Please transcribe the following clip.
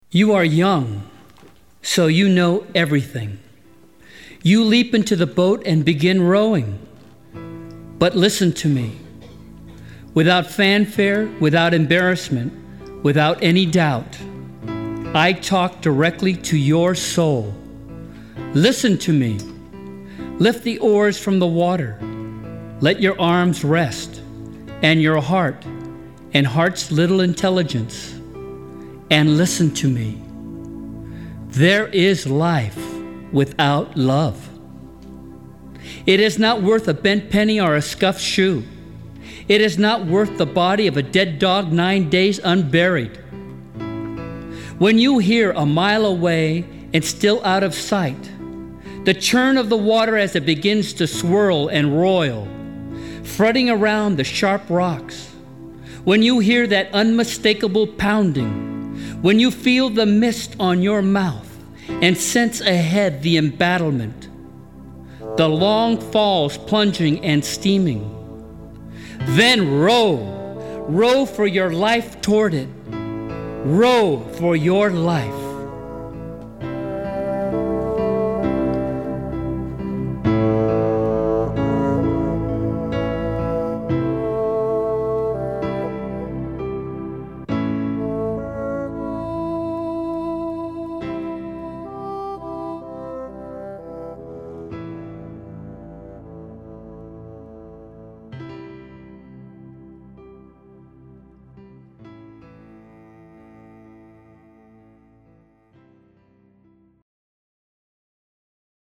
You are young, so you know everything. You leap into the boat and begin rowing. But listen to me. Without fanfare, without embarrassment, without any doubt, I talk directly to your soul. Listen to me. Lift the oars from the water. Let your arms rest, and your heart, and heart's little intelligence. And listen to me. There is life without love. It is not worth a bent penny or a scuffed shoe. It is not worth the body of a dead dog 9 days unburied. When you hear a mile away and still out of sight, the churn of the water as it begins to swirl and roil, fretting around the sharp rocks, when you hear that unmistakable pounding, when you feel the mist on your mouth and sense ahead the embattlement, the long falls plunging and steaming, then row for your life toward it. Row for your life.